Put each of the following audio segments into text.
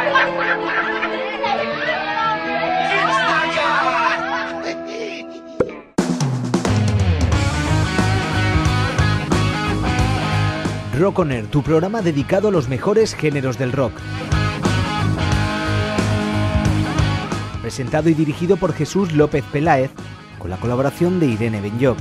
Rock On Air, tu programa dedicado a los mejores géneros del rock. Presentado y dirigido por Jesús López Peláez, con la colaboración de Irene Benyoc.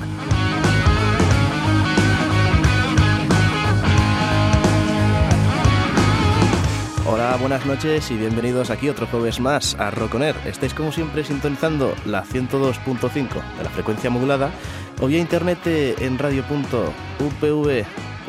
Hola, buenas noches y bienvenidos aquí otro jueves más a Rock On Air. Estáis como siempre sintonizando la 102.5 de la frecuencia modulada o vía internet en radio.upv.es.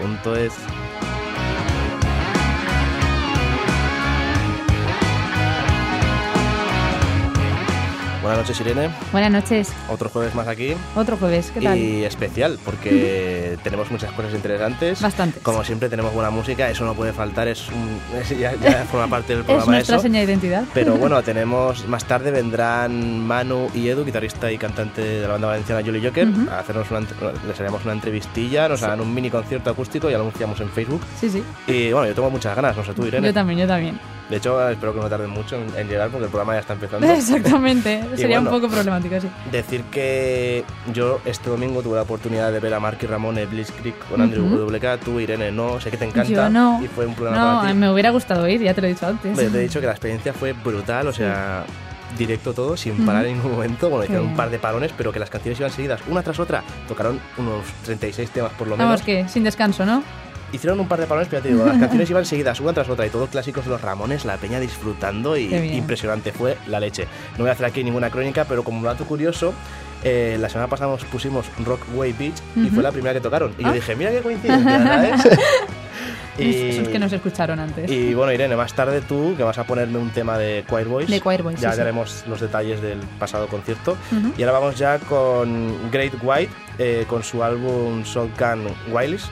Buenas noches, Irene. Buenas noches. Otro jueves más aquí. Otro jueves, ¿qué tal? Y especial, porque tenemos muchas cosas interesantes. Bastante. Como siempre tenemos buena música, eso no puede faltar, ya forma parte del programa. Es nuestra seña de identidad. Pero bueno, tenemos, más tarde vendrán Manu y Edu, guitarrista y cantante de la banda valenciana Jolly Joker, a hacernos les haremos una entrevistilla, nos harán un mini concierto acústico y lo anunciamos en Facebook. Sí. Y bueno, yo tengo muchas ganas, no sé tú, Irene. Yo también. De hecho, espero que no tarden mucho en llegar porque el programa ya está empezando. Exactamente, sería bueno, un poco problemático, sí. Decir que yo este domingo tuve la oportunidad de ver a Mark y Ramón en Blitzkrieg con Andrew WK. Tú, Irene, no, sé que te encanta. Yo no. Y fue un programa para ti. Me hubiera gustado ir, ya te lo he dicho antes. Te he dicho que la experiencia fue brutal, o sea, directo todo, sin parar en ningún momento. Bueno, hicieron un par de parones, pero que las canciones iban seguidas una tras otra. Tocaron unos 36 temas por lo menos. Vamos, que sin descanso, ¿no? Hicieron un par de parones, pero ya te digo, las canciones iban seguidas una tras otra y todos clásicos de los Ramones, la peña disfrutando y impresionante, fue la leche. No voy a hacer aquí ninguna crónica, pero como dato curioso, la semana pasada nos pusimos Rockaway Beach y fue la primera que tocaron. Y yo dije, mira qué coincidencia, ¿sabes? Esos que nos escucharon antes. Y bueno, Irene, más tarde tú, que vas a ponerme un tema de Choir Boys. De Choir Boys, ya haremos los detalles del pasado concierto. Y ahora vamos ya con Great White, con su álbum Shotgun Wireless.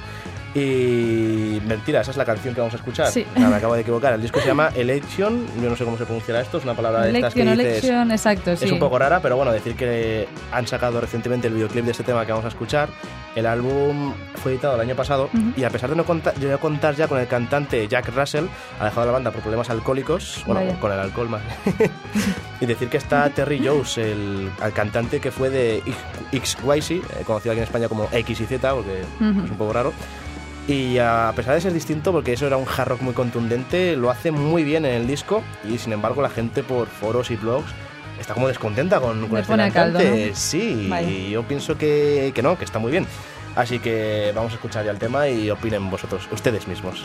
Y mentira, esa es la canción que vamos a escuchar. Sí. Me acabo de equivocar. El disco se llama Election. Yo no sé cómo se pronunciará esto. Es una palabra de estas que dices. Election, exacto, sí. Es un poco rara, pero bueno, decir que han sacado recientemente el videoclip de este tema que vamos a escuchar. El álbum fue editado el año pasado y a pesar de no contar ya con el cantante Jack Russell, ha dejado la banda por problemas alcohólicos. Bueno, con el alcohol más. Y decir que está Terry Jones, el cantante que fue de XYZ, conocido aquí en España como X y Z, porque es un poco raro. Y a pesar de ser distinto, porque eso era un hard rock muy contundente, lo hace muy bien en el disco y sin embargo la gente por foros y blogs está como descontenta con este cantante. Caldo, ¿no? Sí, vale. Y yo pienso que no, que está muy bien. Así que vamos a escuchar ya el tema y opinen ustedes mismos.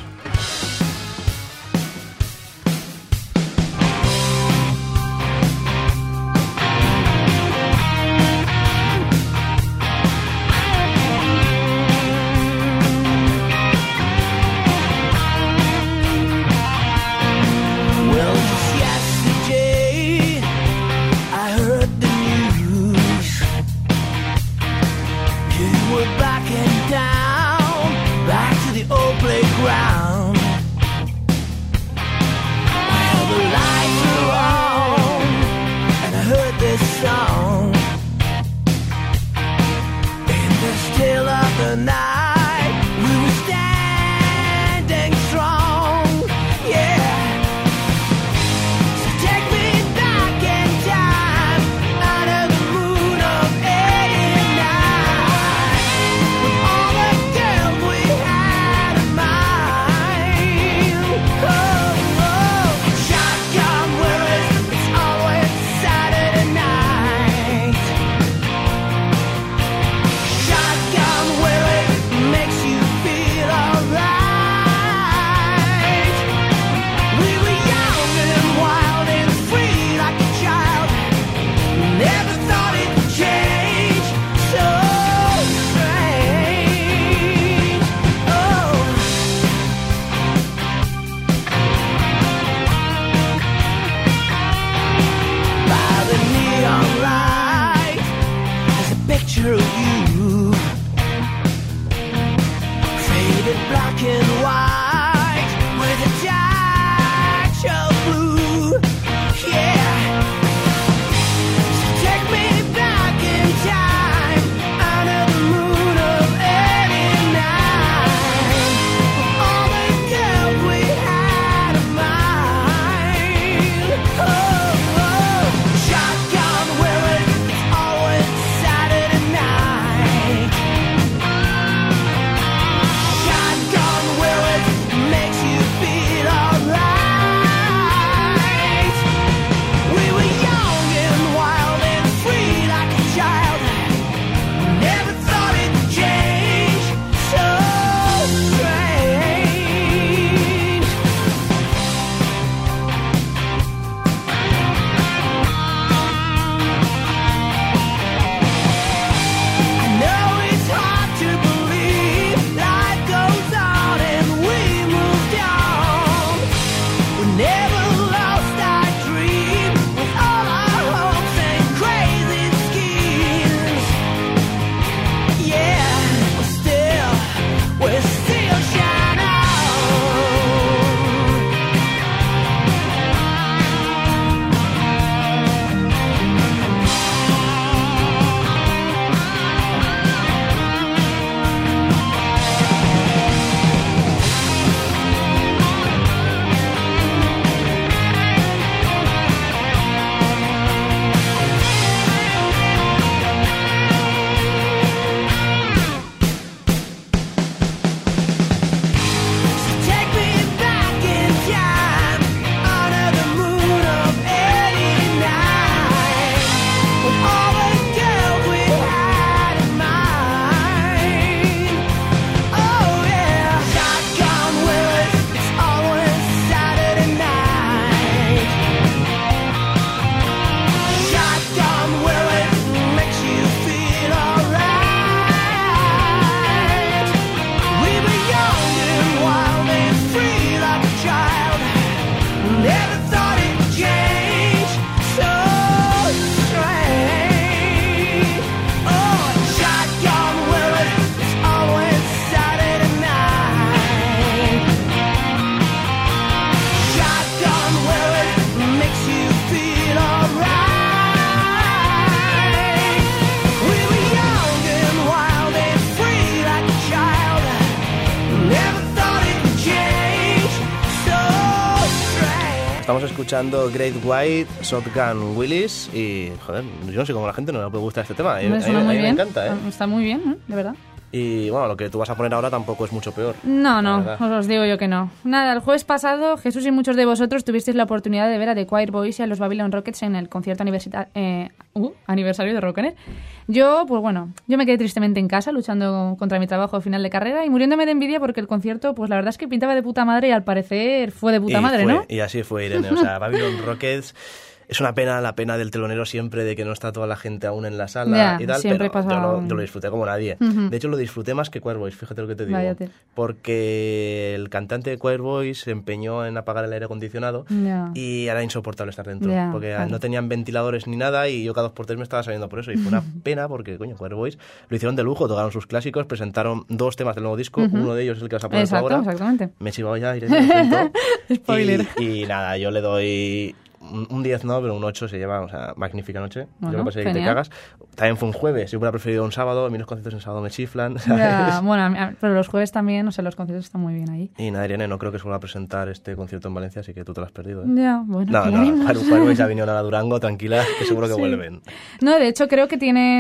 Estamos escuchando Great White, Shotgun Willis y, joder, yo no sé cómo a la gente no le puede gustar este tema. A mí me encanta, ¿eh? Está muy bien, ¿eh? De verdad. Y bueno, lo que tú vas a poner ahora tampoco es mucho peor. No, os digo yo que no. Nada, el jueves pasado Jesús y muchos de vosotros tuvisteis la oportunidad de ver a The Choir Boys y a los Babylon Rockets en el concierto aniversario de Rockener. Yo me quedé tristemente en casa luchando contra mi trabajo final de carrera y muriéndome de envidia porque el concierto, pues la verdad es que pintaba de puta madre y al parecer fue de puta madre, ¿no? Y así fue, Irene. O sea, Babylon Rockets... Es una pena, la pena del telonero siempre de que no está toda la gente aún en la sala y tal, pero yo lo disfruté como nadie. De hecho, lo disfruté más que Choir Boys, fíjate lo que te digo. Váyate. Porque el cantante de Choir Boys se empeñó en apagar el aire acondicionado y era insoportable estar dentro, porque no tenían ventiladores ni nada y yo cada 2x3 me estaba saliendo por eso. Y fue una pena porque, coño, Choir Boys lo hicieron de lujo, tocaron sus clásicos, presentaron 2 temas del nuevo disco, uno de ellos es el que vas a poner ahora. Exactamente. Me he chivado ya, Irene, Spoiler. Y nada, yo le doy... Un 10 no, pero un 8 se lleva, o sea, magnífica noche. Bueno, yo me pasé que te cagas. También fue un jueves, yo hubiera preferido un sábado, a mí los conciertos en sábado me chiflan, ¿sabes? Ya, bueno, pero los jueves también, los conciertos están muy bien ahí. Y nada, Irene, no creo que se vuelva a presentar este concierto en Valencia, así que tú te lo has perdido, ¿eh? Ya, bueno. No, jueves ya vinieron a Durango, tranquila, que seguro que vuelven. No, de hecho creo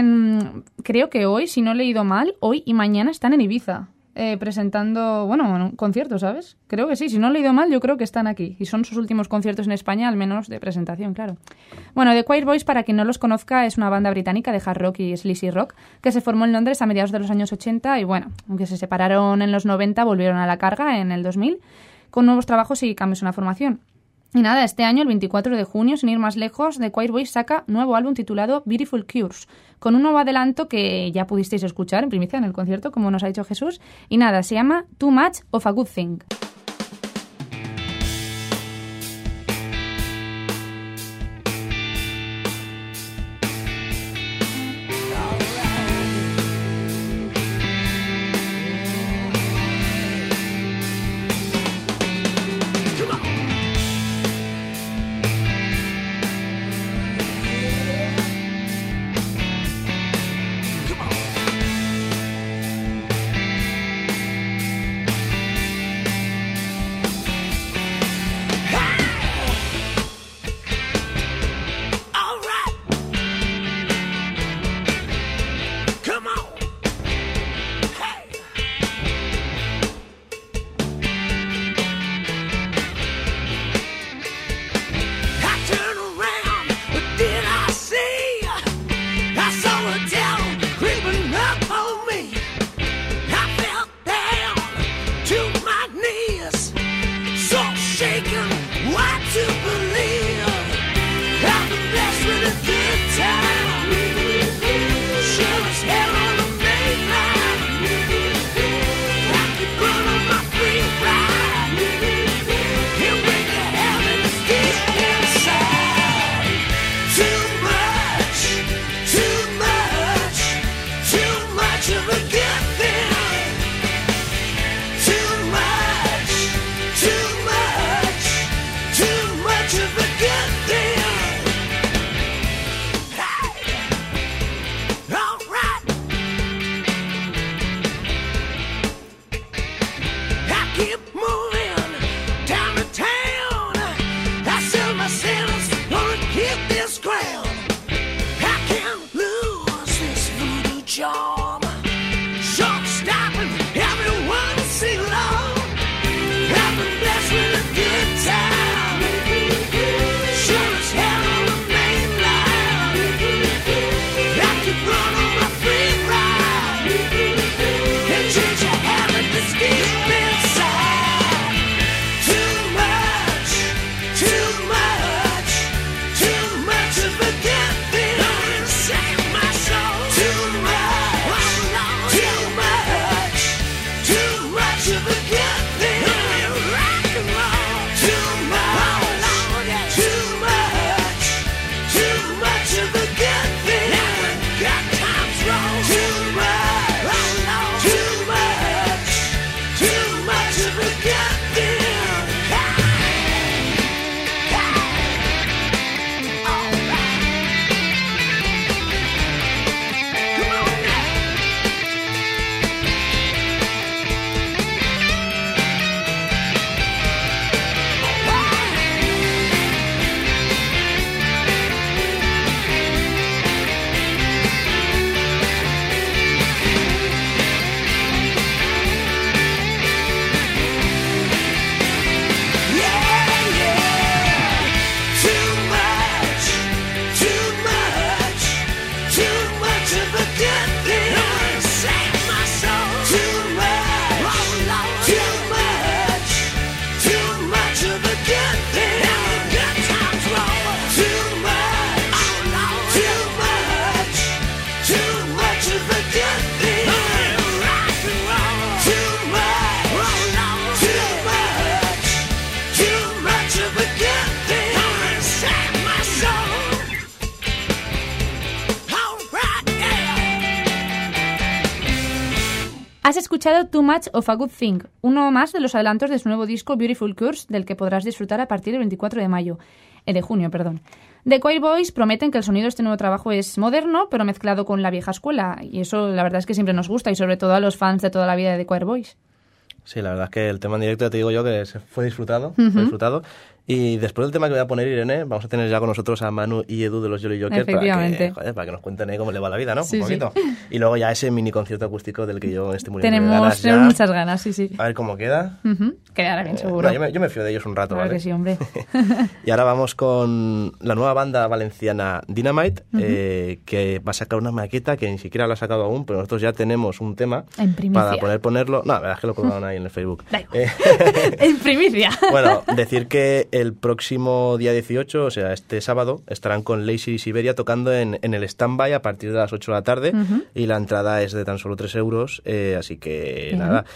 que hoy, si no he leído mal, hoy y mañana están en Ibiza. Presentando, un concierto, ¿sabes? Creo que sí, si no he leído mal, yo creo que están aquí. Y son sus últimos conciertos en España, al menos de presentación, claro. Bueno, The Choir Boys, para quien no los conozca, es una banda británica de hard rock y sleazy rock que se formó en Londres a mediados de los años 80 y, aunque se separaron en los 90, volvieron a la carga en el 2000 con nuevos trabajos y cambios en la formación. Y nada, este año, el 24 de junio, sin ir más lejos, The Choir Boys saca nuevo álbum titulado Beautiful Cures, con un nuevo adelanto que ya pudisteis escuchar en primicia en el concierto, como nos ha dicho Jesús. Y nada, se llama Too Much of a Good Thing. Too much Has escuchado Too Much of a Good Thing, uno más de los adelantos de su nuevo disco Beautiful Curse, del que podrás disfrutar a partir del 24 de junio. The Choir Boys prometen que el sonido de este nuevo trabajo es moderno, pero mezclado con la vieja escuela, y eso la verdad es que siempre nos gusta, y sobre todo a los fans de toda la vida de The Choir Boys. Sí, la verdad es que el tema en directo, ya te digo yo, que fue disfrutado. Y después del tema que voy a poner, Irene, vamos a tener ya con nosotros a Manu y Edu de los Jolly Jokers para que nos cuenten cómo le va la vida, ¿no? Sí, un poquito. Sí. Y luego ya ese mini concierto acústico del que yo estoy muriendo de ganas. Tenemos muchas ganas, sí. A ver cómo queda. Quedará bien, seguro. Yo me fío de ellos un rato, claro ¿vale? Que sí, hombre. Y ahora vamos con la nueva banda valenciana Dynamite, que va a sacar una maqueta que ni siquiera la ha sacado aún, pero nosotros ya tenemos un tema para poder ponerlo. No, la verdad es que lo colgaron ahí en el Facebook. En primicia. Bueno, decir que el próximo día 18, o sea, este sábado, estarán con Lazy Siberia tocando en el Standby a partir de las 8 de la tarde y la entrada es de tan solo 3 euros, así que nada.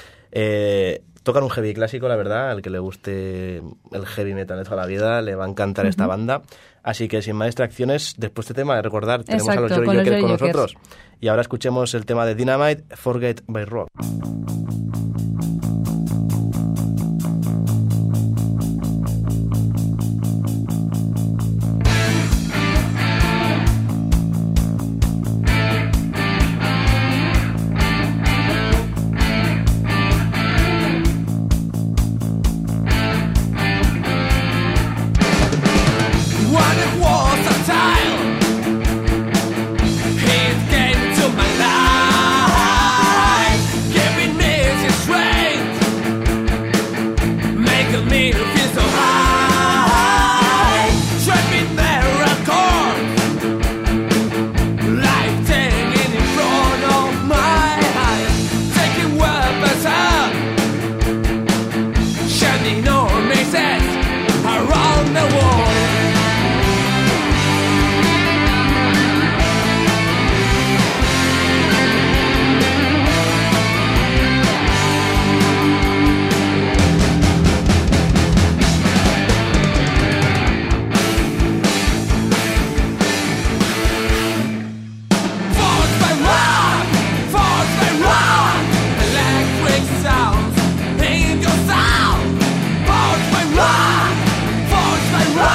Tocan un heavy clásico, la verdad, al que le guste el heavy metal de toda la vida, le va a encantar esta banda. Así que sin más distracciones, después de este tema, recordar, tenemos a los Jolly Jokers con nosotros. Y ahora escuchemos el tema de Dynamite, Forget by Rock. Forged by rock,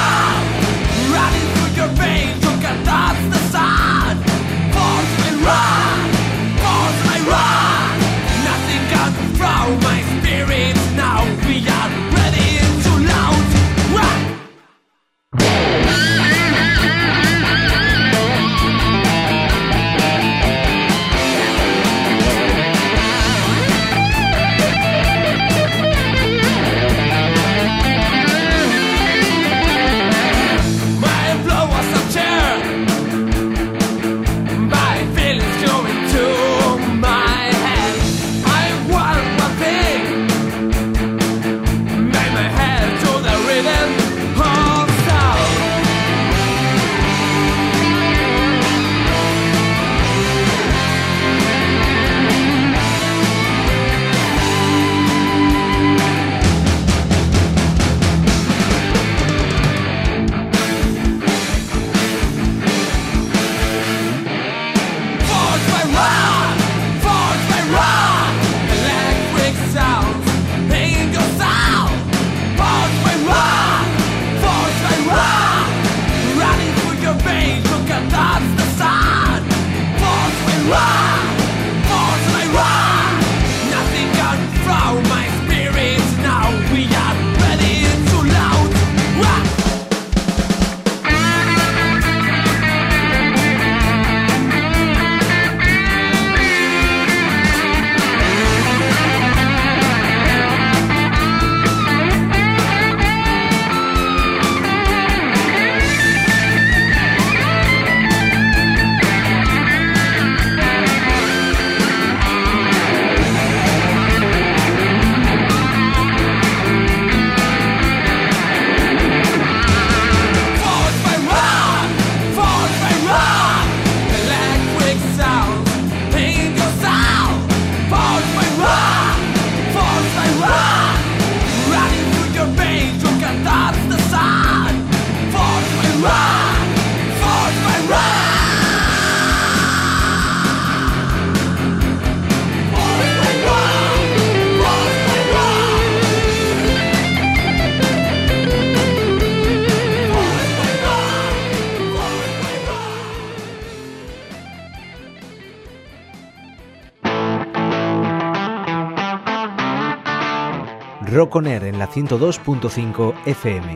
Rock On Air en la 102.5 FM.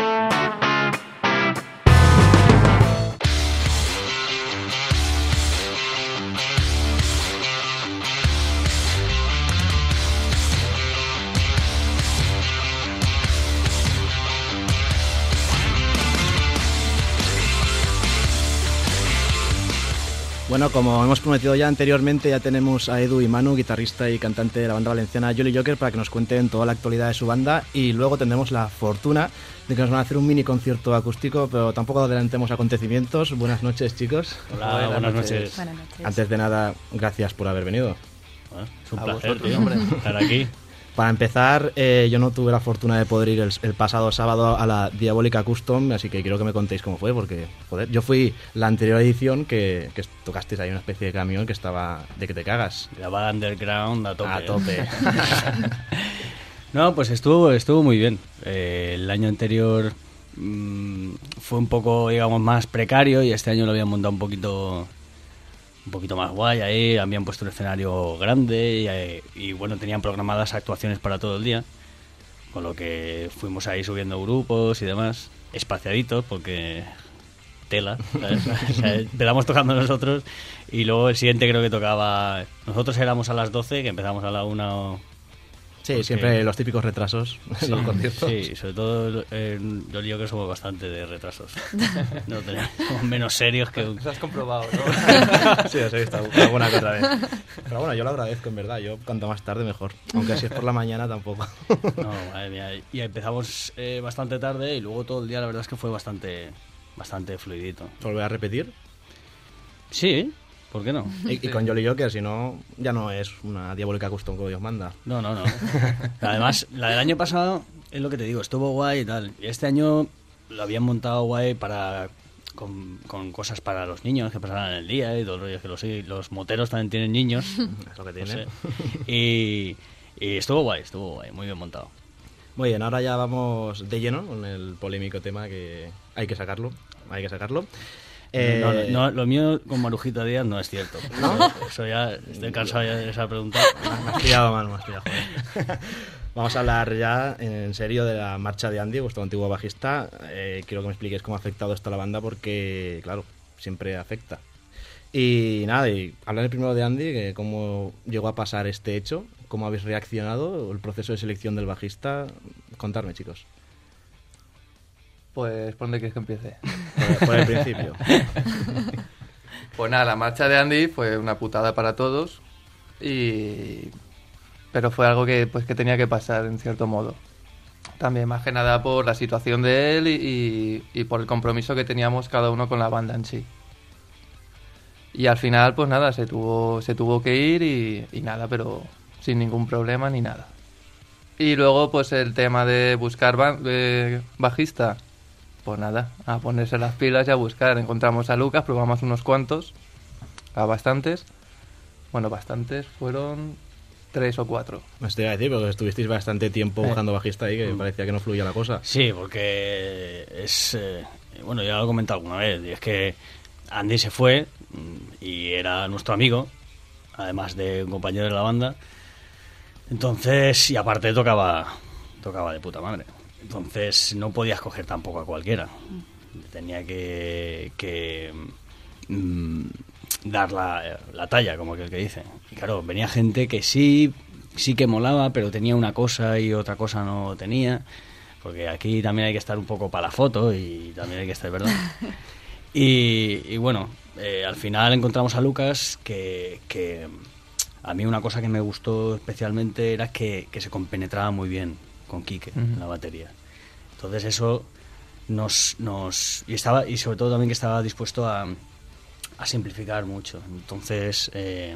Bueno, como hemos prometido ya anteriormente, ya tenemos a Edu y Manu, guitarrista y cantante de la banda valenciana Jolly Joker, para que nos cuenten toda la actualidad de su banda, y luego tendremos la fortuna de que nos van a hacer un mini concierto acústico, pero tampoco adelantemos acontecimientos. Buenas noches, chicos. Hola, buenas noches. Buenas noches. Antes de nada, gracias por haber venido. Bueno, es un placer, tío, estar aquí. Para empezar, yo no tuve la fortuna de poder ir el pasado sábado a la Diabólica Custom, así que quiero que me contéis cómo fue, porque, joder, yo fui la anterior edición que tocasteis ahí una especie de camión que estaba de que te cagas. La banda underground a tope. A tope. No, pues estuvo muy bien. El año anterior fue un poco, digamos, más precario, y este año lo habían montado un poquito más guay. Ahí habían puesto un escenario grande y bueno, tenían programadas actuaciones para todo el día, con lo que fuimos ahí subiendo grupos y demás, espaciaditos, porque tela, ¿sabes? O sea, empezamos tocando nosotros y luego el siguiente creo que tocaba, nosotros éramos a las 12, que empezamos a la 1. Sí, porque siempre los típicos retrasos en los conciertos. Sí, sobre todo yo digo que somos bastante de retrasos. No somos menos serios que... Eso has comprobado, ¿no? Sí, os he visto alguna que otra vez. Pero bueno, yo lo agradezco, en verdad. Yo cuanto más tarde mejor. Aunque si es por la mañana tampoco. No, madre mía. Y empezamos bastante tarde y luego todo el día la verdad es que fue bastante fluidito. ¿Volver a repetir? Sí, ¿por qué no? Y con Jolly Joker, si no, ya no es una Diabólica Custom como Dios manda. No. Además, la del año pasado, es lo que te digo, estuvo guay y tal. Y este año lo habían montado guay con cosas para los niños que pasaran el día y todo el rollo, que los moteros también tienen niños. Es lo que tiene. No sé. Y estuvo guay, muy bien montado. Muy bien, ahora ya vamos de lleno con el polémico tema que hay que sacarlo. No, lo mío con Marujita Díaz no es cierto. ¿No? Eso ya, estoy cansado ya de esa pregunta. Me has pillado, Manu, joder. Vamos a hablar ya en serio de la marcha de Andy, vuestro antiguo bajista. Quiero que me expliquéis cómo ha afectado esto a la banda, porque, claro, siempre afecta. Y nada, y hablar primero de Andy, que cómo llegó a pasar este hecho, cómo habéis reaccionado, el proceso de selección del bajista. Contadme, chicos. Pues, ¿por dónde quieres que empiece? Por el principio. Pues nada, la marcha de Andy fue una putada para todos, pero fue algo que tenía que pasar en cierto modo. También más que nada por la situación de él y por el compromiso que teníamos cada uno con la banda en sí. Y al final, pues nada, se tuvo que ir y nada, pero sin ningún problema ni nada. Y luego, pues el tema de buscar bajista, pues nada, a ponerse las pilas y a buscar. Encontramos a Lucas, probamos unos cuantos, a bastantes. Bueno, bastantes, fueron 3 o 4. Me estoy a decir, porque estuvisteis bastante tiempo buscando bajista ahí, que parecía que no fluía la cosa. Sí, porque bueno, ya lo he comentado alguna vez, y es que Andy se fue y era nuestro amigo, además de un compañero de la banda. Entonces, y aparte tocaba de puta madre. Entonces no podías coger tampoco a cualquiera. Tenía que dar la talla, como que el que dice. Y claro, venía gente que sí que molaba, pero tenía una cosa y otra cosa no tenía. Porque aquí también hay que estar un poco para la foto y también hay que estar, ¿verdad? Y bueno, al final encontramos a Lucas, que a mí una cosa que me gustó especialmente era que se compenetraba muy bien con Quique en la batería. Entonces eso y sobre todo también que estaba dispuesto a simplificar mucho. Entonces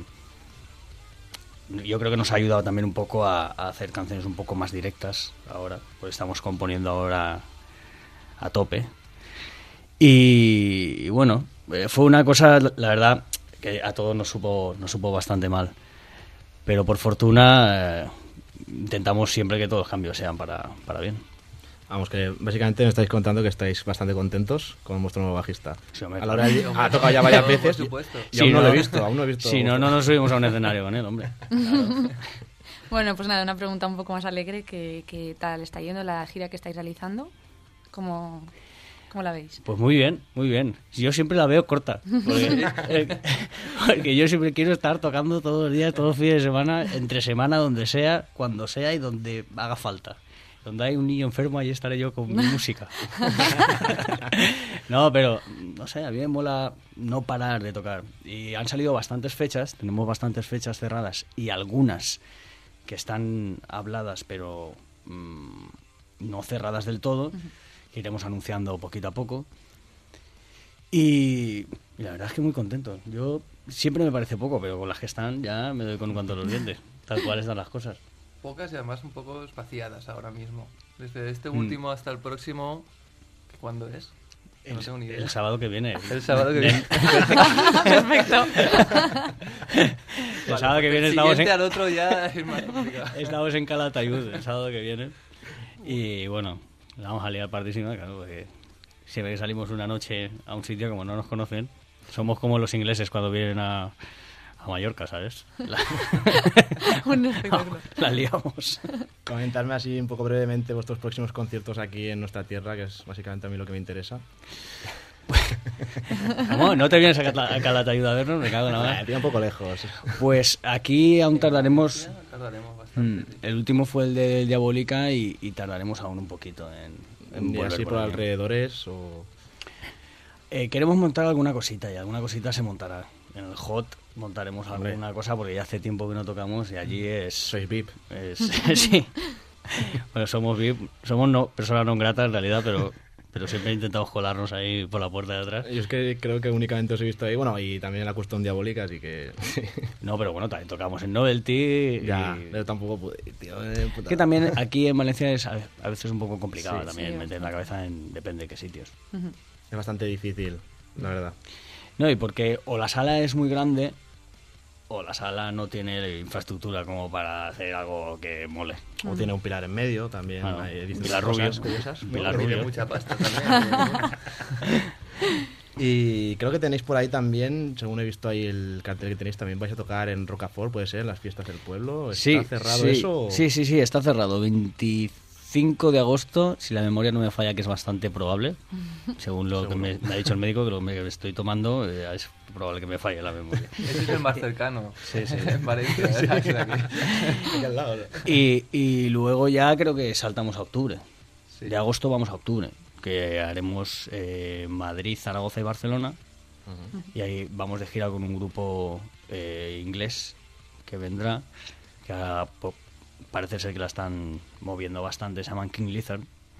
yo creo que nos ha ayudado también un poco a hacer canciones un poco más directas ahora, pues estamos componiendo ahora a tope. Y bueno, fue una cosa, la verdad, que a todos nos supo bastante mal. Pero por fortuna intentamos siempre que todos los cambios sean para bien. Vamos, que básicamente me estáis contando que estáis bastante contentos con vuestro nuevo bajista. Sí, a la hora ha tocado ya varias veces. Por supuesto. Y aún no lo he visto. Sí, no nos subimos a un escenario con él, hombre. Claro. Bueno, pues nada, una pregunta un poco más alegre. ¿Qué tal está yendo la gira que estáis realizando? ¿Cómo la veis? Pues muy bien, muy bien. Yo siempre la veo corta, porque yo siempre quiero estar tocando todos los días, todos los fines de semana, entre semana, donde sea, cuando sea y donde haga falta. Donde hay un niño enfermo, ahí estaré yo con mi música. No, pero, no sé, a mí me mola no parar de tocar. Y han salido bastantes fechas, tenemos bastantes fechas cerradas y algunas que están habladas, pero no cerradas del todo, que iremos anunciando poquito a poco. Y la verdad es que muy contento. Yo siempre me parece poco, pero con las que están ya me doy con un canto a los dientes, tal cual están las cosas. Pocas y además un poco espaciadas ahora mismo. Desde este último hasta el próximo, ¿cuándo es? No tengo ni idea. El sábado que viene. El sábado que viene. Perfecto. El sábado que viene el siguiente al otro ya es más complicado. Estamos en Calatayud el sábado que viene. Y bueno, la vamos a liar partísima, claro, porque siempre que salimos una noche a un sitio, como no nos conocen, somos como los ingleses cuando vienen a Mallorca, ¿sabes? Un espectáculo. La liamos. Comentarme así un poco brevemente vuestros próximos conciertos aquí en nuestra tierra, que es básicamente a mí lo que me interesa. ¿Cómo? ¿No te vienes a Calatayud a vernos? Me cago en la madre. Estoy un poco lejos. Pues aquí aún tardaremos... Tardaremos bastante. Sí. El último fue el de Diabólica y tardaremos aún un poquito en ¿Y volver así por aquí. alrededores o...? Queremos montar alguna cosita y alguna cosita se montará. En el Hot montaremos Hombre. alguna cosa porque ya hace tiempo que no tocamos y allí es... Sois VIP. Sí. Bueno, somos VIP, somos personas no gratas en realidad, pero siempre intentamos colarnos ahí por la puerta de atrás. Yo es que creo que únicamente os he visto ahí, bueno, y también en la Custom Diabólica, así que... No, pero bueno, también tocamos en Novelty. Ya, y... pero tampoco pude ir, tío. Puta. Que también aquí en Valencia es a veces un poco complicado Sí, también sí, meter la cabeza en depende de qué sitios. Es bastante difícil, la verdad. No, y porque o la sala es muy grande o la sala no tiene infraestructura como para hacer algo que mole. O tiene un pilar en medio, también. Bueno, He visto Pilar cosas Rubio. curiosas. Pilar Tiene Rubio. mucha pasta también. Y creo que tenéis por ahí también, según he visto ahí el cartel que tenéis, también vais a tocar en Rocafort, puede ser, en las fiestas del pueblo. ¿Está Sí, cerrado sí, eso? o? Sí, está cerrado. 25 de agosto, si la memoria no me falla, que es bastante probable, según lo que me ha dicho el médico, que lo que estoy tomando, es probable que me falle la memoria. Ese es el más cercano. Sí, sí. En Valencia. Aquí. Aquí al lado. Y luego ya creo que saltamos a octubre. Sí. De agosto vamos a octubre, que haremos Madrid, Zaragoza y Barcelona. Y ahí vamos de gira con un grupo inglés que vendrá, que ahora parece ser que la están moviendo bastante, se llaman King Lizard.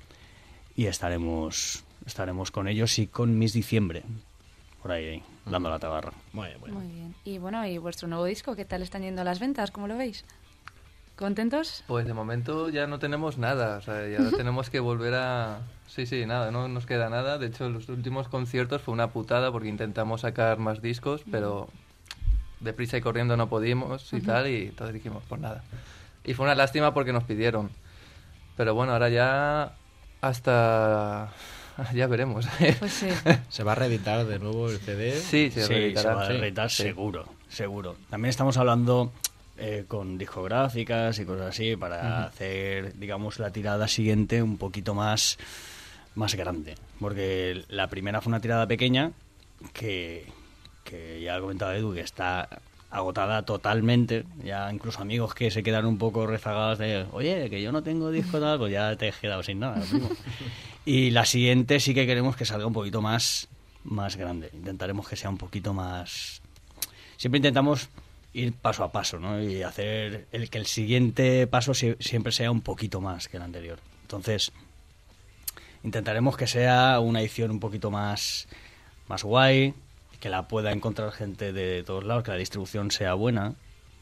Y estaremos con ellos y con Miss Diciembre, por ahí, dando la tabarra. Muy bien. Muy bien. Y bueno, ¿y vuestro nuevo disco? ¿Qué tal están yendo las ventas? ¿Cómo lo veis? ¿Contentos? Pues de momento ya no tenemos nada, o sea, ya tenemos que volver a... Sí, nada, no nos queda nada. De hecho, los últimos conciertos fue una putada porque intentamos sacar más discos, pero deprisa y corriendo no pudimos y tal, y entonces dijimos, pues nada. Y fue una lástima porque nos pidieron. Pero bueno, ahora ya hasta... Ya veremos. Pues sí. ¿Se va a reeditar de nuevo el CD? Sí, Se reeditará, va a sí. reeditar Sí. seguro. También estamos hablando con discográficas y cosas así para hacer, digamos, la tirada siguiente un poquito más grande. Porque la primera fue una tirada pequeña que ya ha comentado Edu, que está agotada totalmente. Ya incluso amigos que se quedaron un poco rezagados de, oye, que yo no tengo disco tal, pues ya te he quedado sin nada, primo. Y la siguiente sí que queremos que salga un poquito más grande. Intentaremos que sea un poquito más... Siempre intentamos ir paso a paso, ¿no? Y hacer que el siguiente paso siempre sea un poquito más que el anterior. Entonces, intentaremos que sea una edición un poquito más guay, que la pueda encontrar gente de todos lados, que la distribución sea buena.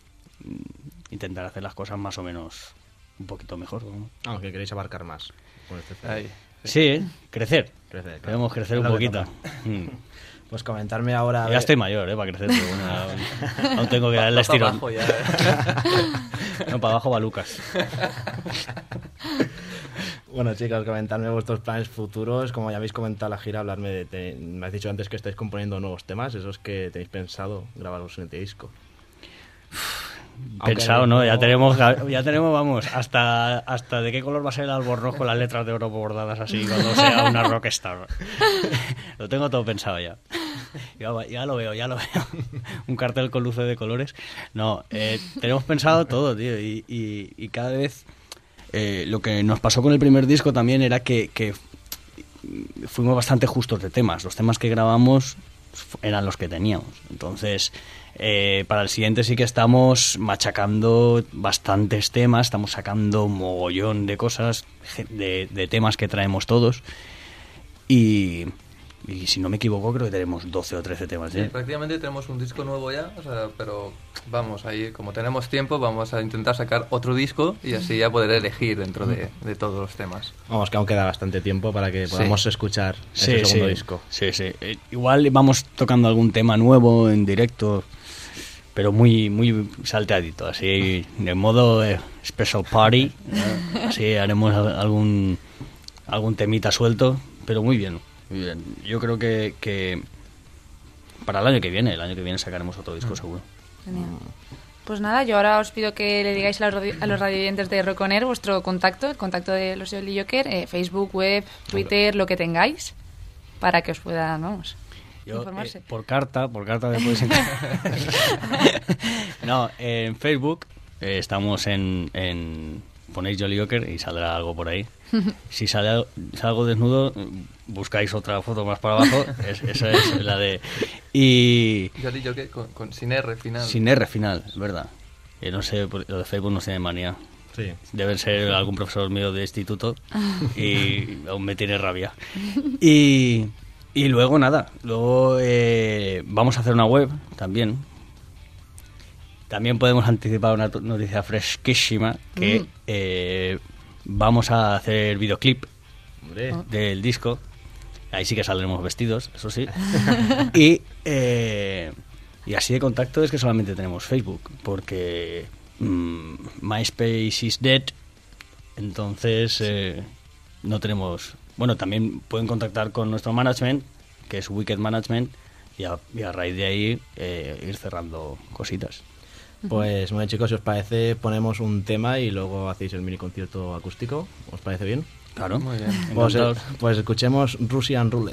Intentar hacer las cosas más o menos un poquito mejor, ¿no? Aunque queréis abarcar más con este CD. Ahí. Sí, crecer. Crecer, claro. Queremos crecer Es un lo que poquito. toca. Pues comentarme ahora... Ya estoy mayor, para crecer, pero bueno, aún tengo que darle Va para estirón. abajo ya. No, para abajo va Lucas. Bueno, chicos, comentarme vuestros planes futuros. como ya habéis comentado la gira, hablarme me has dicho antes que estáis componiendo nuevos temas, esos que tenéis pensado grabar un siguiente disco. pensado, ¿no? Ya tenemos, vamos, hasta de qué color va a ser el albornoz con las letras de oro bordadas así cuando sea una rockstar. Lo tengo todo pensado ya. Ya lo veo. Un cartel con luces de colores. No, tenemos pensado todo, tío, y cada vez lo que nos pasó con el primer disco también era que fuimos bastante justos de temas. Los temas que grabamos eran los que teníamos. Entonces, para el siguiente sí que estamos machacando bastantes temas, estamos sacando un mogollón de cosas, de temas que traemos todos. Y si no me equivoco, creo que tenemos 12 o 13 temas. Sí, prácticamente tenemos un disco nuevo ya, o sea, pero vamos, ahí como tenemos tiempo, vamos a intentar sacar otro disco y así ya poder elegir dentro de todos los temas. Vamos, que aún queda bastante tiempo para que podamos escuchar ese segundo disco. Sí. Igual vamos tocando algún tema nuevo en directo, pero muy salteadito, así de modo special party. Así haremos algún temita suelto, pero muy bien. Muy bien. Yo creo que para el año que viene sacaremos otro disco seguro. Genial. Pues nada, yo ahora os pido que le digáis a los radioyentes de Rock On Air vuestro contacto, el contacto de los Jolly Joker, Facebook, web, Twitter, lo que tengáis, para que os puedan, informarse. Por carta me podéis encontrar. No, en Facebook estamos en ponéis Jolly Joker y saldrá algo por ahí. Si salgo desnudo, buscáis otra foto más para abajo. Esa es la de... Y Jolly Joker sin R final. Sin R final, es verdad. No sé, lo de Facebook no tiene manía. Sí. Deben ser algún profesor mío de instituto y aún me tiene rabia. Y luego nada, vamos a hacer una web también. También podemos anticipar una noticia fresquísima que vamos a hacer videoclip del disco. Ahí sí que saldremos vestidos, eso sí. Y así de contacto es que solamente tenemos Facebook, porque MySpace is dead. Entonces no tenemos... Bueno, también pueden contactar con nuestro management, que es Wicked Management, y a raíz de ahí ir cerrando cositas. Pues bueno, chicos, si os parece, ponemos un tema y luego hacéis el mini concierto acústico. ¿Os parece bien? Claro. Muy bien. Pues escuchemos Russian Roulette.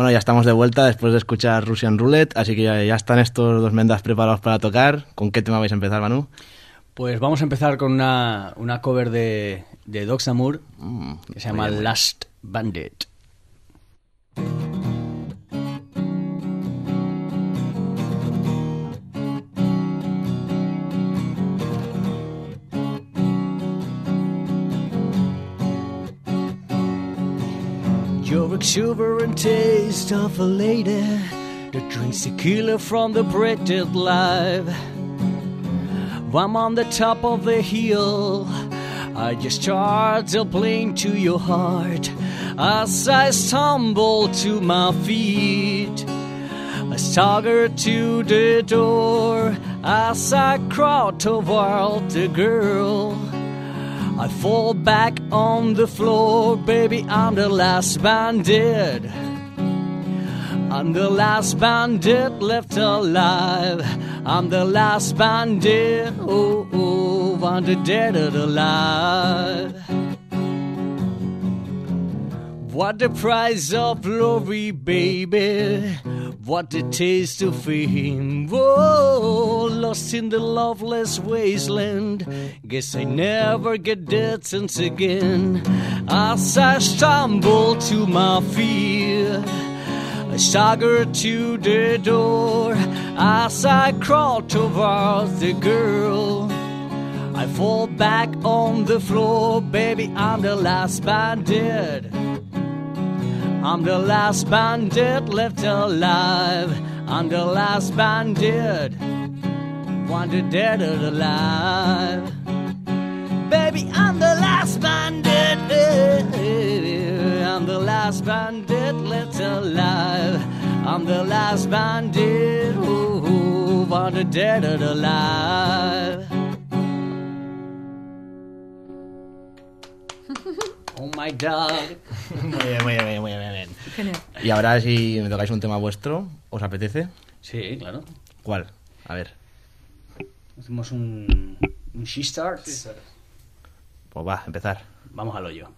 Bueno, ya estamos de vuelta después de escuchar Russian Roulette, así que ya están estos dos mendas preparados para tocar. ¿Con qué tema vais a empezar, Manu? Pues vamos a empezar con una cover de Dogs Amour que se llama Last Bandit. Your exuberant taste of a lady that drinks tequila from the braided live. I'm on the top of the hill. I just start playing to your heart as I stumble to my feet. I stagger to the door as I crawl toward the girl. I fall back on the floor, baby, I'm the last bandit. I'm the last bandit left alive. I'm the last bandit, I'm the dead or the alive. What the price of glory, baby? What the taste of fame? Whoa, lost in the loveless wasteland. Guess I never get that sense again. As I stumble to my feet, I stagger to the door as I crawl towards the girl. I fall back on the floor, baby, I'm the last bandit. I'm the last bandit left alive. I'm the last bandit, one the dead or alive. Baby, I'm the last bandit. I'm the last bandit left alive. I'm the last bandit, one the dead or alive. Oh my dog. Muy bien. Genial. Y ahora, si me tocáis un tema vuestro, ¿os apetece? Sí, claro. ¿Cuál? A ver. Hacemos un She Starts. Pues va, empezar. Vamos al hoyo.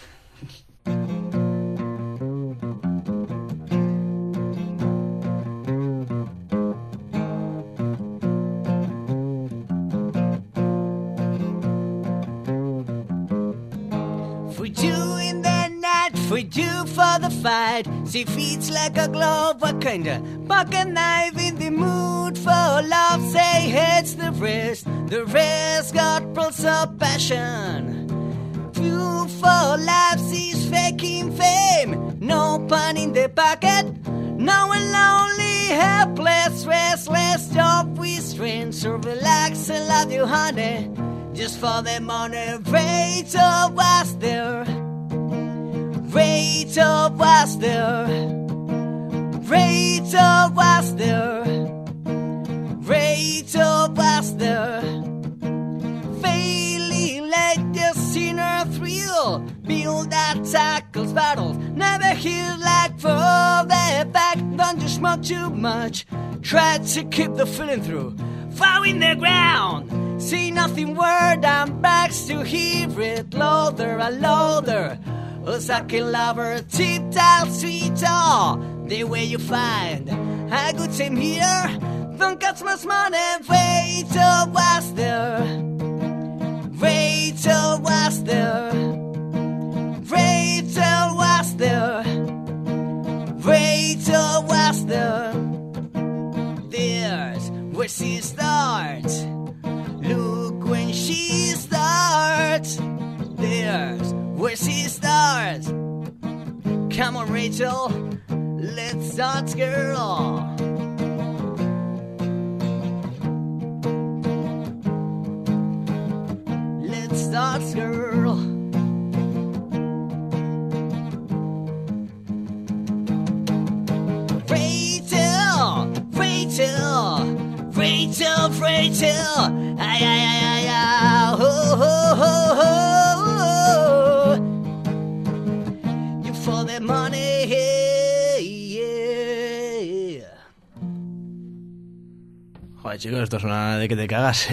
For you in the night, for you for the fight. She feeds like a glove, what kind of pocket knife in the mood for love. Say it's the rest got pulse of passion. Fuel for life, she's faking fame. No pun in the pocket. No one lonely, helpless, restless, job restrained. So relax and love you, honey. Just for the money, Rachel was there. Rachel was there. Rachel was there. Rachel was there. Failing like the sinner thrill. Build that tackles battles. Never heal like for the back. Don't you smoke too much. Try to keep the feeling through. Fall in the ground. See nothing word, I'm back to hear it louder and louder. A second lover, tip dial, sweet all. The way you find a good time here. Don't catch much money, Rachel was there. Rachel was there. Rachel was there. Rachel was there. There's where she starts. Look when she starts. There's where she starts. Come on, Rachel, let's dance, girl. Let's dance, girl. Rachel, Rachel, Rachel, Rachel. Ay, ay, ay, ay, ay, ho, ho, ho, ho. You for the money, yeah. Joder, chicos, esto suena de que te cagas,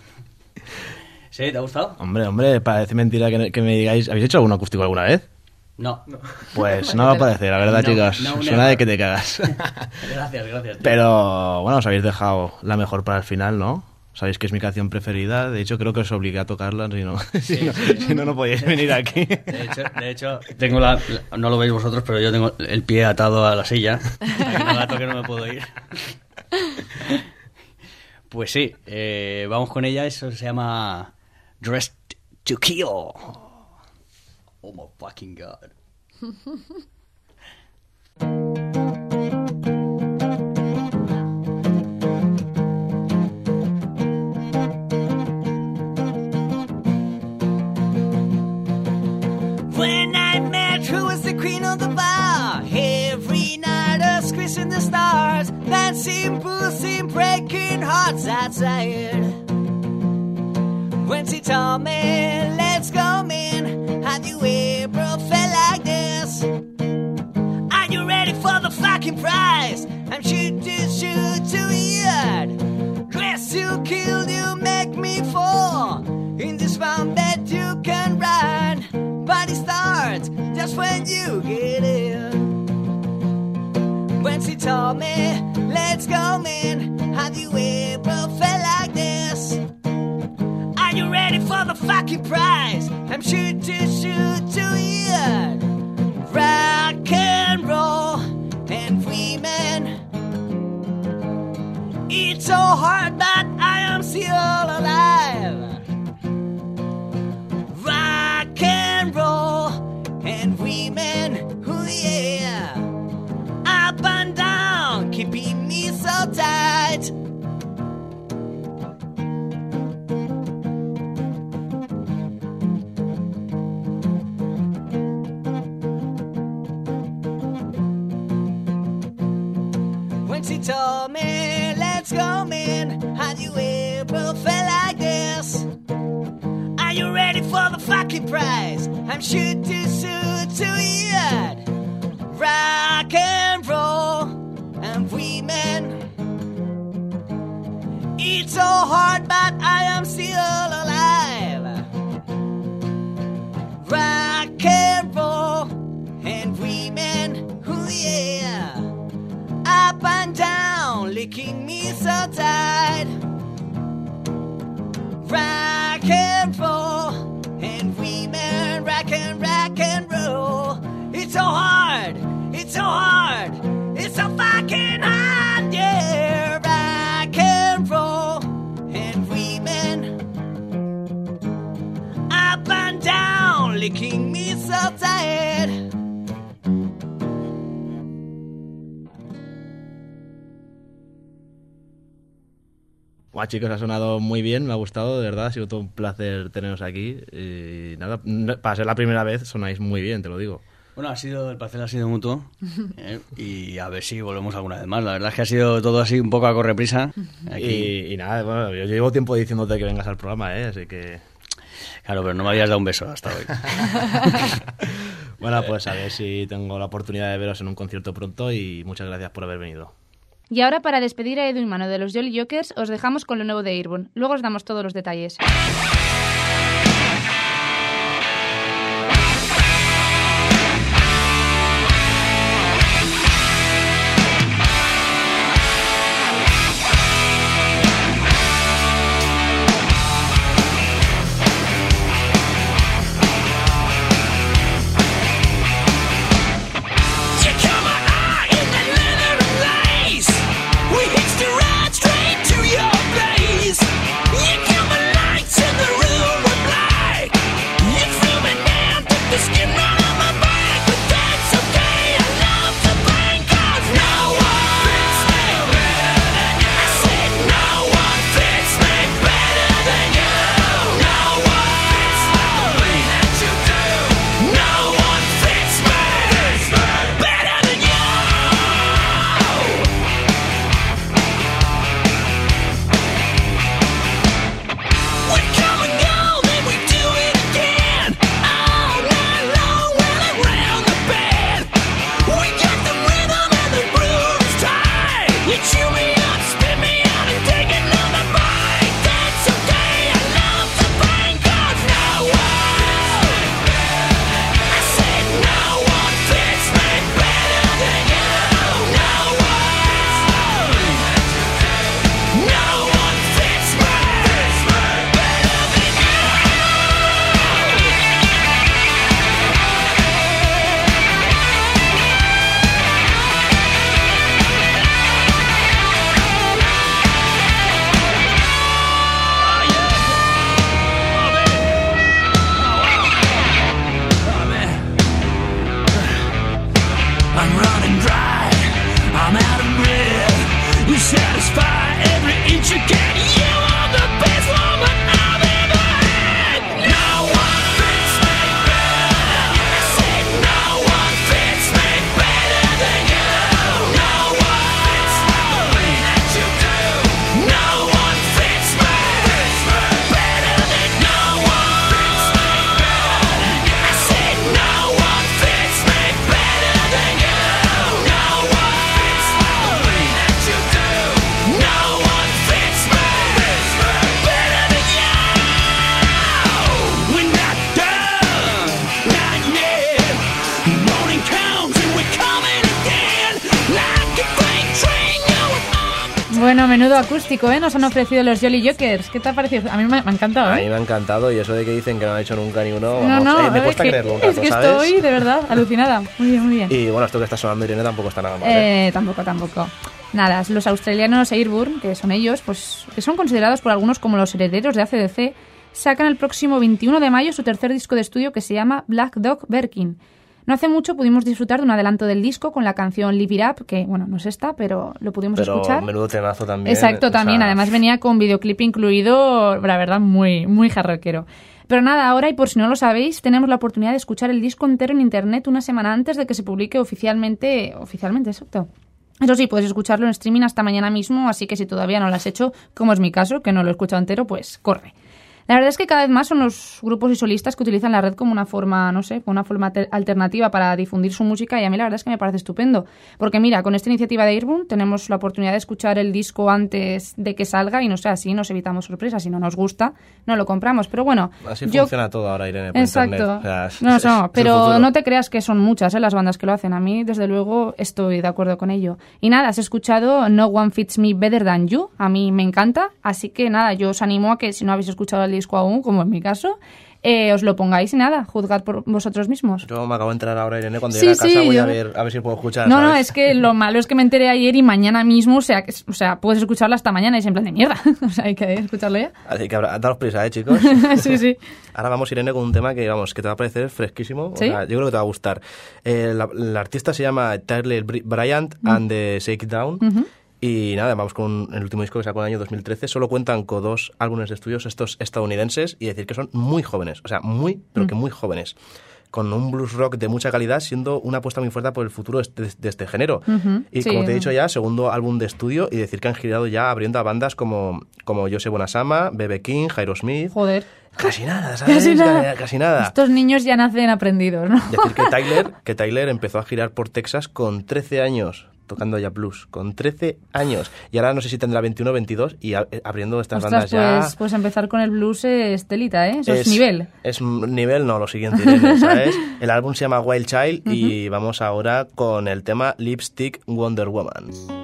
¿Sí? ¿Te ha gustado? Hombre, parece mentira que me digáis... ¿Habéis hecho algún acústico alguna vez? No. Pues no lo parece, la verdad, No, chicos. no, Suena de que te cagas. Gracias, tío. Pero bueno, os habéis dejado la mejor para el final, ¿no? Sabéis que es mi canción preferida. De hecho, creo que os obligué a tocarla. Si no, no podíais venir aquí. De hecho tengo no lo veis vosotros, pero yo tengo el pie atado a la silla. Para que no la toque, no me puedo ir. Pues sí, vamos con ella. Eso se llama Dressed to Kill. Oh my fucking god. When I met her was the queen of the bar. Every night I squeeze in the stars. Dancing, pussy, breaking hearts outside. When she told me, let's go, man, have you ever felt like this? Are you ready for the fucking prize? I'm shoot to it. Dress you, kill you, make me fall. In this round bed you can ride. Party starts just when you get in. When she told me, let's go, man, have you ever felt like this? Are you ready for the fucking prize? I'm shoot to it. Rock and roll and women. It's so hard, but I am still alive. Rock and roll and women, ooh yeah. Up and down, keeping me so tight. When she told me, let's go, man, have you ever felt like this? Are you ready for the fucking prize? I'm shoot to it. Rock and roll and women. It's so hard, but I am still alive. Rock and roll and women, ooh yeah. Up and down, licking me so tight. Rock and roll and women, rock and roll. It's so hard, it's so hard, it's so fucking hard, yeah. Rock and roll and women, up and down, licking me so tight. Buah, chicos, ha sonado muy bien, me ha gustado, de verdad, ha sido todo un placer teneros aquí. Y nada, para ser la primera vez sonáis muy bien, te lo digo. Bueno, el placer ha sido mutuo, y a ver si volvemos alguna vez más. La verdad es que ha sido todo así un poco a correprisa. Y nada, bueno, yo llevo tiempo diciéndote que vengas al programa, así que... Claro, pero no me habías dado un beso hasta hoy. Bueno, pues a ver si tengo la oportunidad de veros en un concierto pronto y muchas gracias por haber venido. Y ahora, para despedir a Edu y Mano de los Jolly Jokers, os dejamos con lo nuevo de Airborne. Luego os damos todos los detalles. We hit the right straight to your face. You come lights in the Bueno, menudo acústico, ¿eh? Nos han ofrecido los Jolly Jokers. ¿Qué te ha parecido? A mí me ha encantado, A ¿eh? mí me ha encantado y eso de que dicen que no han hecho nunca ni uno, No, vamos, no, me cuesta creerlo un rato, es que ¿sabes? estoy, de verdad, alucinada. Muy bien, muy bien. Y bueno, esto que está sonando Irene tampoco está nada mal, ¿eh? Tampoco. Nada, los australianos Airborne, que son ellos, pues que son considerados por algunos como los herederos de AC/DC, sacan el próximo 21 de mayo su tercer disco de estudio que se llama Black Dog Birkin. No hace mucho pudimos disfrutar de un adelanto del disco con la canción Live It Up, que bueno, no es esta, pero lo pudimos escuchar. Pero menudo temazo también. Exacto, también. Además venía con videoclip incluido, la verdad, muy, muy jarroquero. Pero nada, ahora, y por si no lo sabéis, tenemos la oportunidad de escuchar el disco entero en internet una semana antes de que se publique oficialmente, exacto. Eso sí, puedes escucharlo en streaming hasta mañana mismo, así que si todavía no lo has hecho, como es mi caso, que no lo he escuchado entero, pues corre. La verdad es que cada vez más son los grupos y solistas que utilizan la red como una forma, no sé, una forma alternativa para difundir su música, y a mí la verdad es que me parece estupendo. Porque mira, con esta iniciativa de Airborne tenemos la oportunidad de escuchar el disco antes de que salga y no sé, así nos evitamos sorpresas. Si no nos gusta, no lo compramos. Pero bueno, así funciona todo ahora, Irene, por exacto. internet. O sea, No, pero no te creas que son muchas las bandas que lo hacen. A mí, desde luego, estoy de acuerdo con ello. Y nada, has escuchado No One Fits Me Better Than You. A mí me encanta. Así que nada, yo os animo a que si no habéis escuchado el disco aún, como en mi caso, os lo pongáis y nada, juzgad por vosotros mismos. Yo me acabo de enterar ahora, Irene, cuando llegue a casa voy a ver si puedo escuchar. No, ¿sabes? no, es que lo malo es que me enteré ayer y mañana mismo, o sea, puedes escucharla hasta mañana y es en plan de mierda. O sea, hay que escucharlo ya. Así que daros prisa, chicos. Sí. Ahora vamos, Irene, con un tema que te va a parecer fresquísimo. ¿Sí? O sea, yo creo que te va a gustar. La artista se llama Tyler Bryant and the Shake It Down. Y nada, vamos con el último disco que sacó en el año 2013. Solo cuentan con 2 álbumes de estudios estos estadounidenses y decir que son muy jóvenes, o sea, pero que muy jóvenes, con un blues rock de mucha calidad, siendo una apuesta muy fuerte por el futuro de este género. Y como te he dicho ya, segundo álbum de estudio, y decir que han girado ya abriendo a bandas como Jose Bonasama, B.B. King, Jairo Smith. Joder. Casi nada, ¿sabes? Casi nada. Estos niños ya nacen aprendidos, ¿no? Decir que Tyler empezó a girar por Texas con 13 años. Tocando ya blues, con 13 años. Y ahora no sé si tendrá 21 o 22 y abriendo estas bandas ya... Pues empezar con el blues es telita, ¿eh? Eso es nivel. Es nivel, no, lo siguiente, Irene, ¿sabes? El álbum se llama Wild Child y vamos ahora con el tema Lipstick Wonder Woman.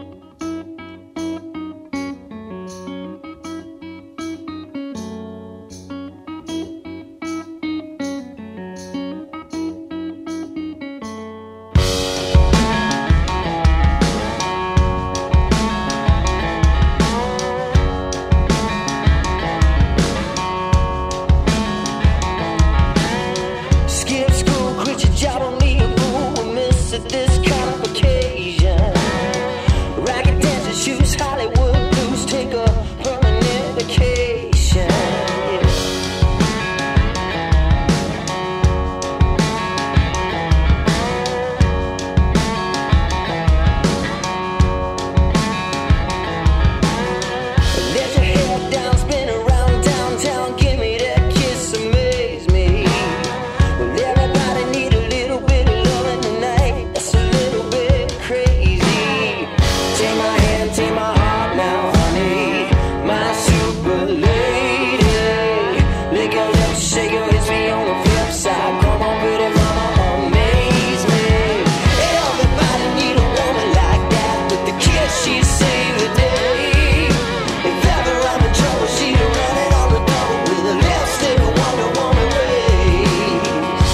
This kind of occasion, ragged dancers, shoes, Hollywood blues, take a permanent vacation. Let your head down, spin around downtown, give me that kiss, amaze me. Well, everybody need a little bit of loving tonight. That's a little bit crazy. Take my hand, take my heart now, honey. My super lady. Lick your lips, shake your hips, be on the flip side. Come on, pretty mama, amaze me. Everybody need a woman like that. With the kiss, she saved the day. If ever I'm in trouble, she'd run it on the double with a lipstick, a Wonder Woman race.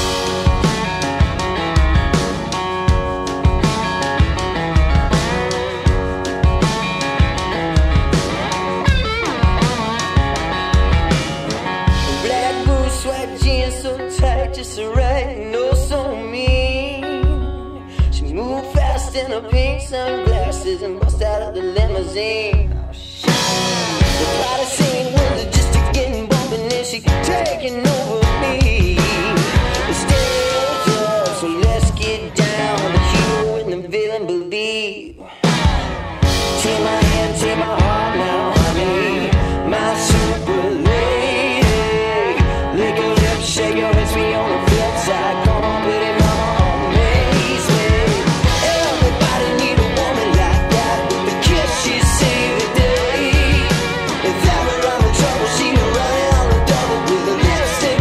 Black boots, white jeans, so tight, just right, no so mean. She moved fast in her pink sunglasses and bust out of the limousine. Oh, shit. The party scene was just a getting bumping and she taking over me. The stage up, so let's get down. The hero and the villain believe. Take my hand, take my heart now, honey. My super lady. Lick your lips, shake your hips, be on the flip side. Come on, pretty mama, amaze me. Everybody need a woman like that. With the kiss, she saved the day. If ever I'm in trouble, she'd run it on the double with a lipstick,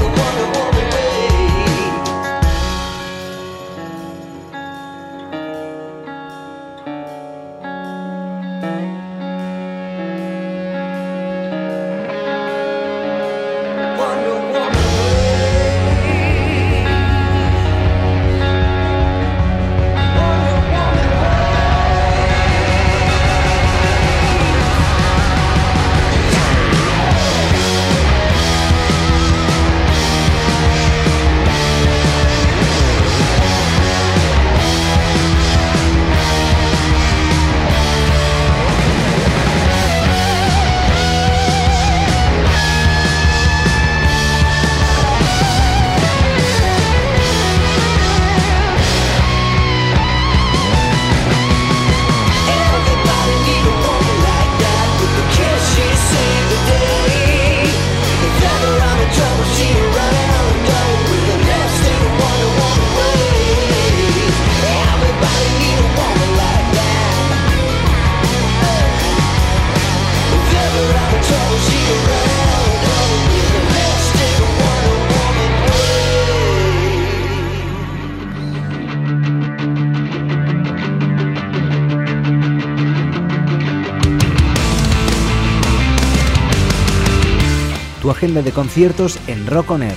agenda de conciertos en Rock On Air.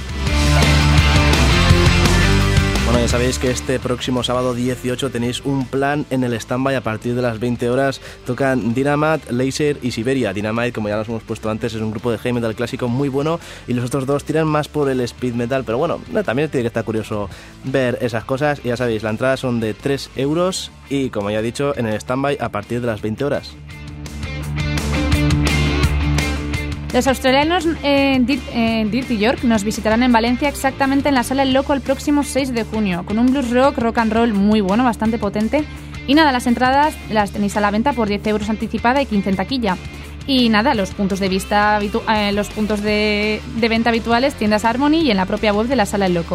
Bueno, ya sabéis que este próximo sábado 18 tenéis un plan en el Standby a partir de las 20 horas. Tocan Dynamite, Laser y Siberia. Dynamite, como ya nos hemos puesto antes, es un grupo de heavy metal clásico muy bueno y los otros dos tiran más por el speed metal, pero bueno, también tiene que estar curioso ver esas cosas. Y ya sabéis, la entrada son de 3 euros y, como ya he dicho, en el Standby a partir de las 20 horas. Los australianos Dirty York nos visitarán en Valencia, exactamente en la Sala El Loco, el próximo 6 de junio, con un blues rock and roll muy bueno, bastante potente. Y nada, las entradas las tenéis a la venta por 10 euros anticipada y 15 en taquilla. Y nada, los puntos de venta habituales, tiendas Harmony y en la propia web de la Sala El Loco.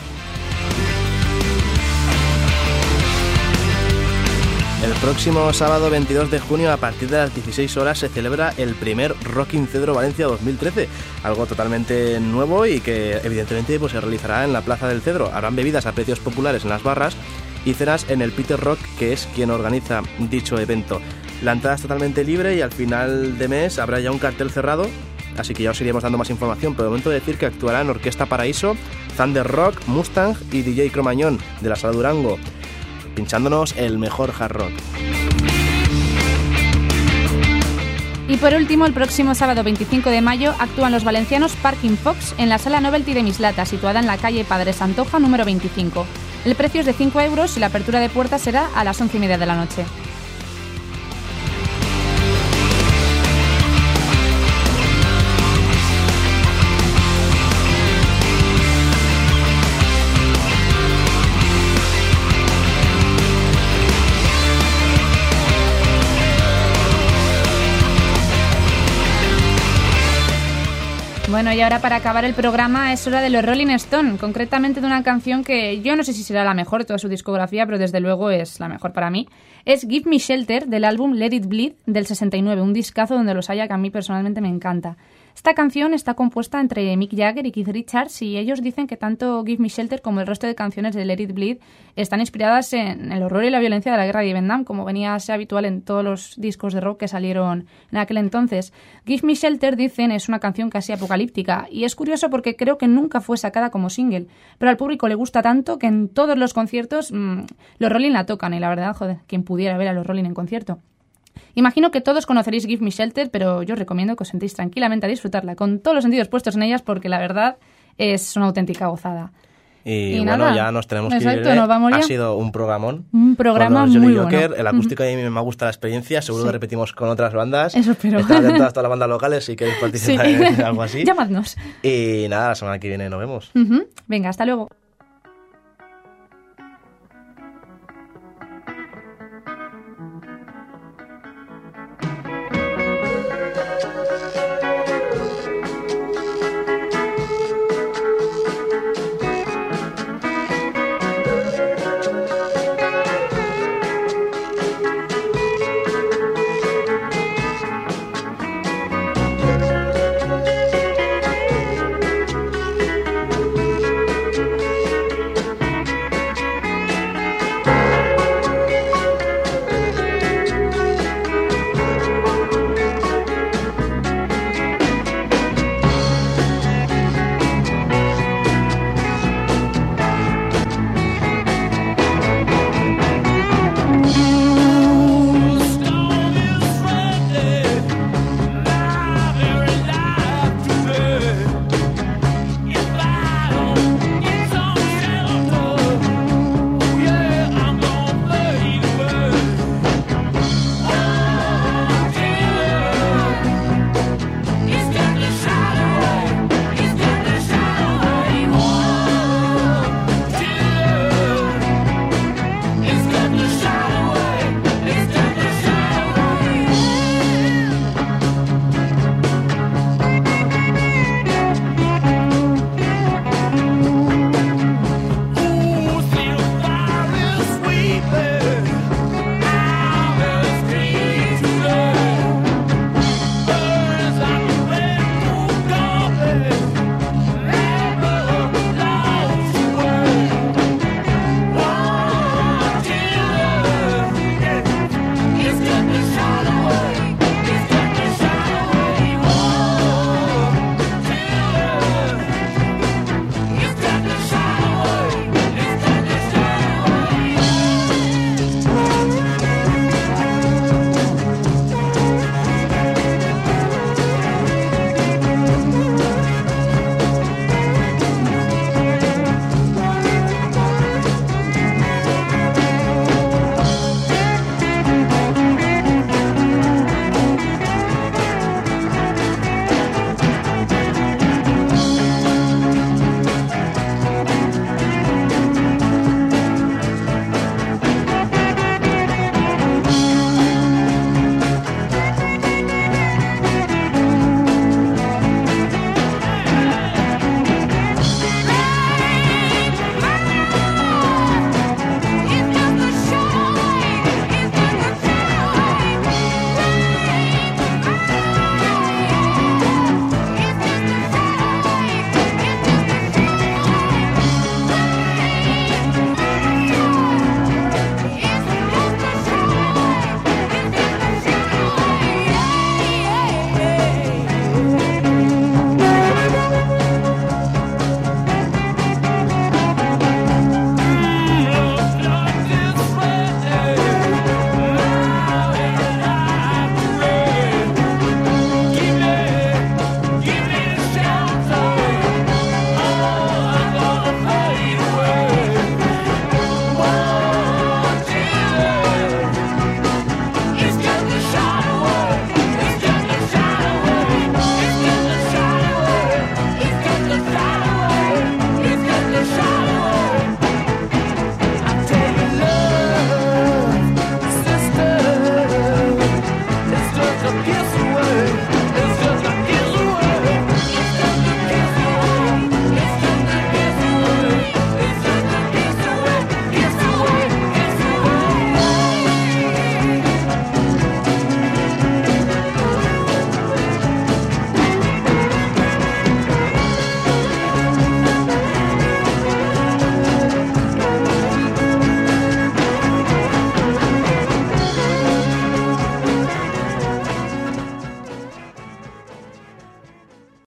El próximo sábado 22 de junio a partir de las 16 horas se celebra el primer Rocking Cedro Valencia 2013, algo totalmente nuevo y que evidentemente pues, se realizará en la Plaza del Cedro. Habrán bebidas a precios populares en las barras y cenas en el Peter Rock, que es quien organiza dicho evento. La entrada es totalmente libre y al final de mes habrá ya un cartel cerrado, así que ya os iríamos dando más información, pero de momento decir que actuarán Orquesta Paraíso, Thunder Rock, Mustang y DJ Cromañón de la Sala Durango, pinchándonos el mejor hard rock. Y por último, el próximo sábado 25 de mayo actúan los valencianos Parking Fox en la Sala Novelty de Mislata, situada en la calle Padre Santoja número 25. El precio es de 5 euros y la apertura de puertas será a las 11:30 de la noche. Bueno, y ahora para acabar el programa es hora de los Rolling Stone, concretamente de una canción que yo no sé si será la mejor de toda su discografía, pero desde luego es la mejor para mí. Es Give Me Shelter, del álbum Let It Bleed del 69, un discazo donde los haya que a mí personalmente me encanta. Esta canción está compuesta entre Mick Jagger y Keith Richards y ellos dicen que tanto Give Me Shelter como el resto de canciones de Let It Bleed están inspiradas en el horror y la violencia de la guerra de Vietnam, como venía a ser habitual en todos los discos de rock que salieron en aquel entonces. Give Me Shelter, dicen, es una canción casi apocalíptica y es curioso porque creo que nunca fue sacada como single, pero al público le gusta tanto que en todos los conciertos los Rolling la tocan y la verdad, joder, quien pudiera ver a los Rolling en concierto. Imagino que todos conoceréis Give Me Shelter, pero yo os recomiendo que os sentéis tranquilamente a disfrutarla, con todos los sentidos puestos en ellas, porque la verdad es una auténtica gozada. Y bueno, nada, ya nos tenemos que ir. Nos vamos ya. Ha sido un programón. Un programa muy bueno. El acústico a mí me gusta la experiencia. Seguro que repetimos con otras bandas. Eso espero. Estad atentos a todas las bandas locales si queréis participar en algo así. Llamadnos. Y nada, la semana que viene nos vemos. Venga, hasta luego.